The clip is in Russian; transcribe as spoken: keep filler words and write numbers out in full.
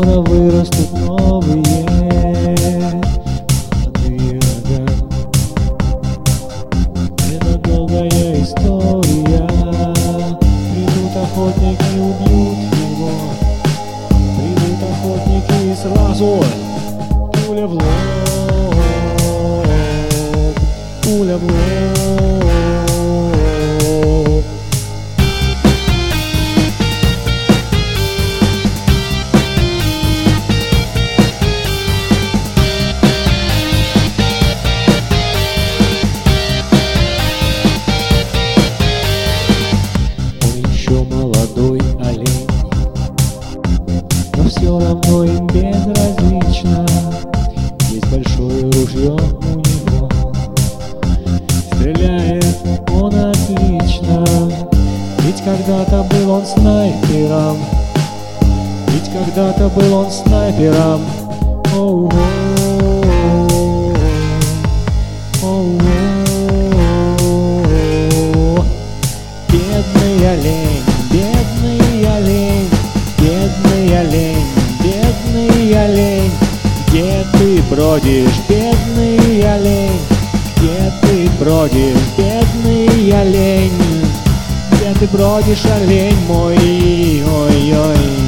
Скоро вырастут новые молодые рога. Это долгая история. Придут охотники и убьют его. Придут охотники и сразу пуля в лоб, пуля в лоб. Молодой олень, но все равно им безразлично. Есть большое ружье у него, стреляет он отлично. Ведь когда-то был он снайпером, ведь когда-то был он снайпером. Оу-оу, оу-оу. Бедный олень, бедный олень, бедный олень, бедный олень. Где ты бродишь, бедный олень? Где ты бродишь, бедный олень? Где ты бродишь, олень мой? Ой-ой.